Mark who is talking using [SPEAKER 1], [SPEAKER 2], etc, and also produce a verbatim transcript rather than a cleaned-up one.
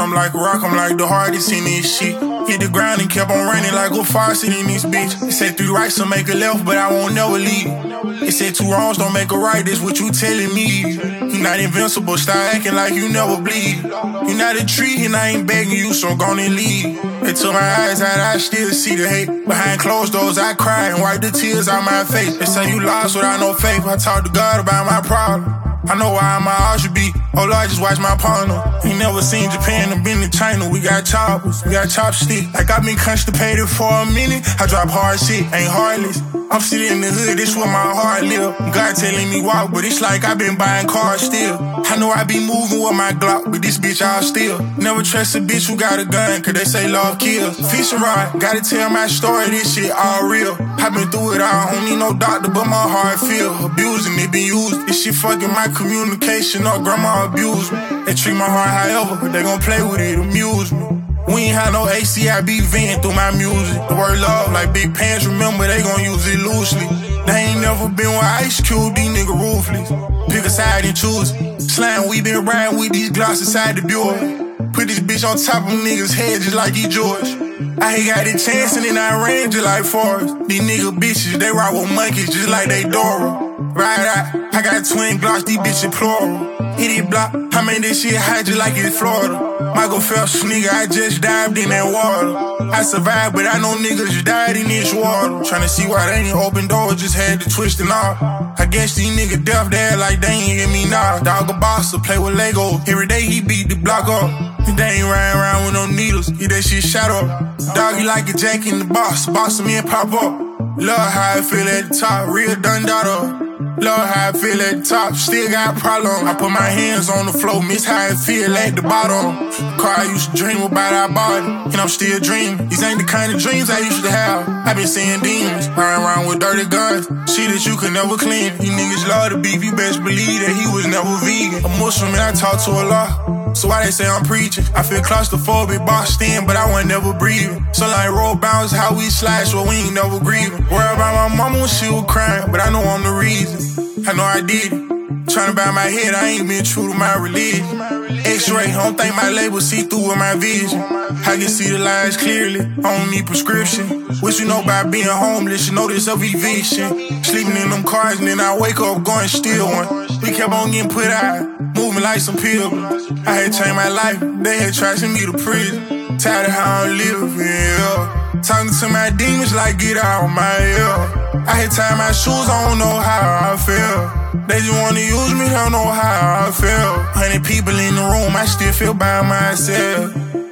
[SPEAKER 1] I'm like a rock, I'm like the hardest in this shit. Hit the ground and kept on running like a faucet in this bitch. It said three rights to make a left, but I won't never leave. It said two wrongs don't make a right, that's what you telling me. You not invincible, start acting like you never bleed. You not a tree and I ain't begging you, so gonna leave. Until my eyes out, I still see the hate. Behind closed doors, I cry and wipe the tears out my face. They say you lost without no faith. I talk to God about my problem. I know why my heart should be. Oh Lord, just watch my partner. Ain't never seen Japan, I've been to China. We got choppers, we got chopsticks. Like I've been constipated for a minute. I drop hard shit, ain't heartless. I'm sitting in the hood, this where my heart live. God telling me walk, but it's like I've been buying cars still. I know I be moving with my Glock, but this bitch all still. Never trust a bitch who got a gun, cause they say love kills. Fish and rod, gotta tell my story, this shit all real. I been through it all, I don't need no doctor, but my heart feel. Abusing it, been used. This shit fucking my communication up, grandma abused me. They treat my heart however, but they gon' play with it, amuse me. We ain't had no A C, I be venting through my music. The word love like big pants, remember they gon' use it loosely. They ain't never been with Ice Cube, these niggas ruthless. Pick a side and choose it. Slam, we been riding with these Glocks inside the Buick. Put this bitch on top of niggas' head just like he George. I ain't got a chance and then I ran just like Forrest. These nigga bitches, they ride with monkeys just like they Dora. Ride out, I got twin Glocks, these bitches plural. Hit it block, I made this shit hot just like it's Florida. Michael Phelps, nigga, I just dived in that water. I survived, but I know niggas just died in this water. Tryna see why they ain't open doors, just had to twist and all. I guess these niggas deaf, they act like they ain't hear me now. Dog a boss, play with Lego. Every day he beat the block up. They ain't riding around with no needles, get that shit shot up. Doggy like a jack in the box, boss me and pop up. Love how I feel at the top, real done daughter. Love how I feel at the top, still got a problem. I put my hands on the floor, miss how I feel at the bottom. The car I used to dream about, I bought it, and I'm still dreaming. These ain't the kind of dreams I used to have. I been seeing demons, riding around with dirty guns. Shit that you could never clean. You niggas love the beef, you best believe that he was never vegan. A Muslim and I talk to Allah, so why they say I'm preaching? I feel claustrophobic, boxed in, but I wasn't never breathing. So like roll bounce, how we slide, so we ain't never grieving. Worry about my mama when she was crying, but I know I'm the reason. I know I did it. Tryna bow my head, I ain't been true to my religion. X-ray, I don't think my label see through with my vision. I can see the lines clearly, I don't need prescription. What you know about being homeless, you know this of eviction. Sleeping in them cars and then I wake up going steal one. We kept on getting put out, moving like some pilgrims. I had changed my life, they had tried to send me to prison. Tired of how I'm living, yeah. Talking to my demons like get out of my ear. I had tied my shoes, I don't know how I feel. They just wanna use me, don't know how I feel. Hundred people in the room, I still feel by myself.